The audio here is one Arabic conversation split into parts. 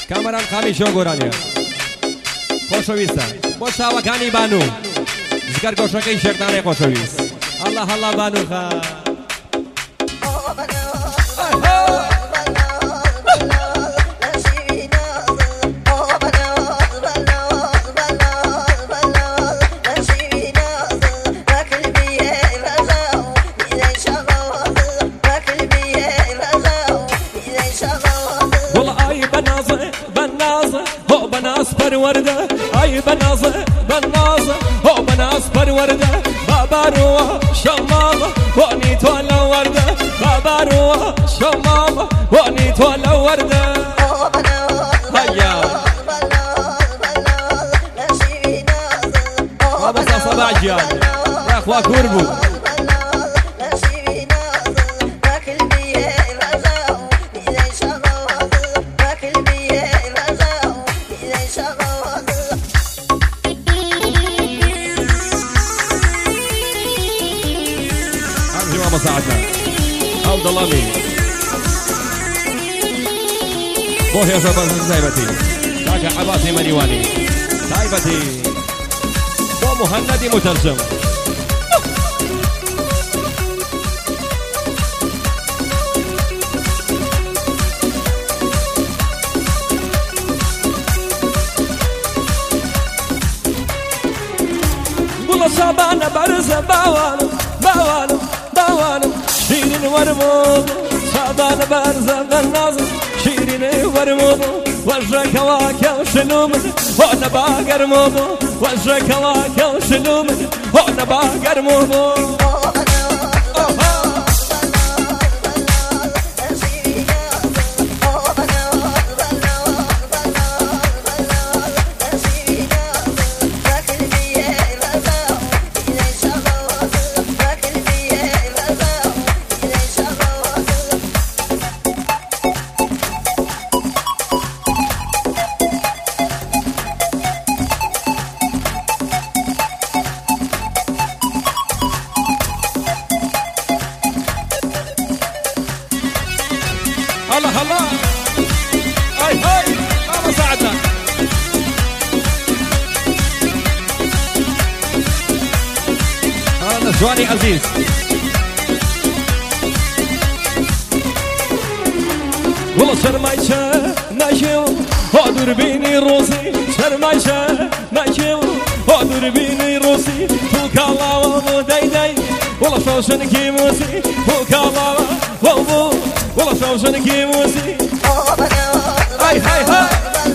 کامەران قامی شۆ گۆرانیە خۆشەویستە بۆ چاوەکانی بانوو جگەر گۆشەکەی شێردانەی خۆشەویست هەڵا هەڵا بانوو خە پرورده ای بنازه بنازه او بناز پرورده بابارو شمام وانی تو لورده بابارو شمام وانی تو لورده هيا بابا صباح جان يا اخوا كوربو مساعدنا عبد الله مين بوه يا شباب زايبتي كاكا عباسي منيواني زايبتي بو مهندي مترجم بولا شابانا برزة باوانو باوانو باوانم شیرین ورمود شادان برزه بنازم شیرین ورمود وجه کواکه و شلومد و نباگرمود وجه کواکه و شلومد و نباگرمود هلا هلا هاي هاي ما ساعدنا هذا جواني عزيز والله شرمايشه ماشيو هادور بيني روسي شرمايشه ماشيو هادور بيني روسي فوكالا وابو داي داي والله شوشن كيموسي فوكالا وابو والله شوشن كيموسي هاي هاي هاي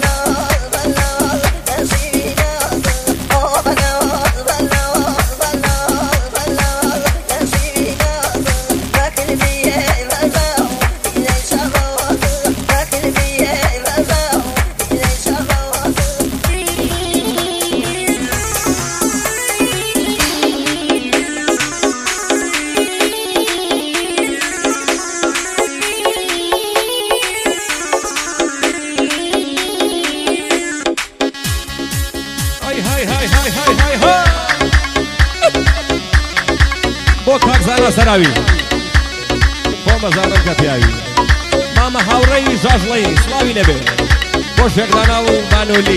بۆ کاک زارا سەراوی بۆ بەزارم کە پیاوی مامە هاوڕێی ژاژڵەی سڵاوی لەبێ بۆ شێردانا و بانولی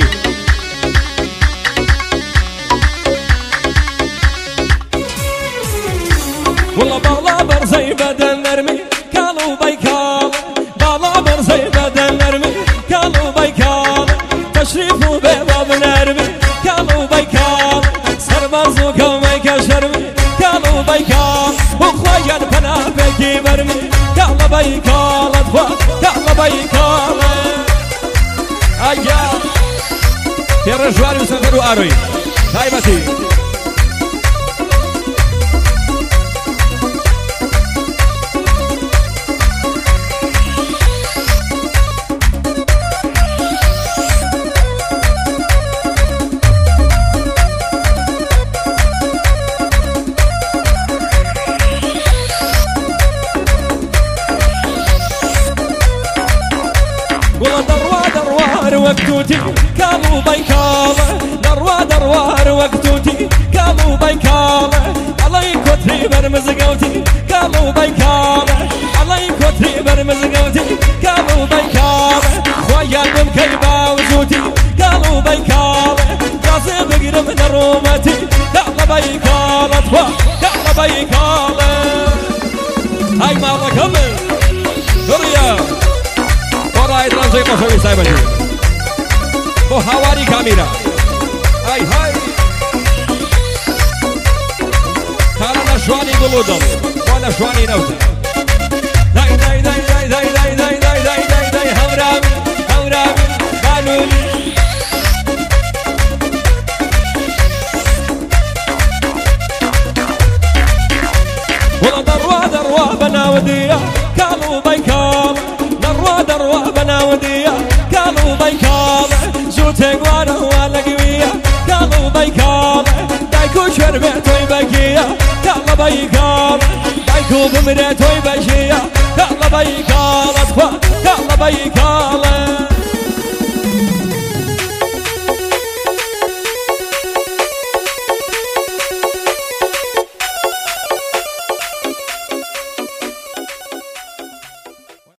والله باڵا بەرزەی بەدەن نەرمی کاڵ و بەیکاڵ باڵا بەرزەی بەدەن نەرمی کاڵ و بەیکاڵ تەشریف و بێوە بنەرمی کاڵ و بەیکاڵ سەرباز و کەومەی کە شەرمی کاڵ و بەیکاڵ بخوایان پەنابێکی بەرمی کاڵە بەیکاڵت خوا کاڵە بەیکاڵت ئایا پێڕە ژواری و سەنگەر و ئاروی تایبەتی وقتوتي كالو بيكالة دروا دروار وقتوتي كالو بيكالة علي كتري برمزقوتي كالو بيكالة علي كتري برمزقوتي كالو بيكالة خويا من كيبا بەڕزەی خۆشەوی سایبەتی بۆ هاواری کامیرە ئای های کارە لە شوانی دڵ و دڵ وا لە شوانی نەوتە دای دای دای دای دای دای دای دای دای دای دای هەورامی هەورامی بانووری وڵە دەڕوا دەڕوا بەناودیە کاڵ و بەیکاڵ دەڕوا دەڕوا بەناودیە کاڵ و بەیکاڵە زوو تێگوارە وا لەگویە کاڵ و بەیکاڵە دایک و کوێر بێ تۆی بەگیە کاڵە بەیکاڵە دایک و بمرێ تۆی بەژیە کاڵە بەیکاڵە کاڵە بەیکاڵە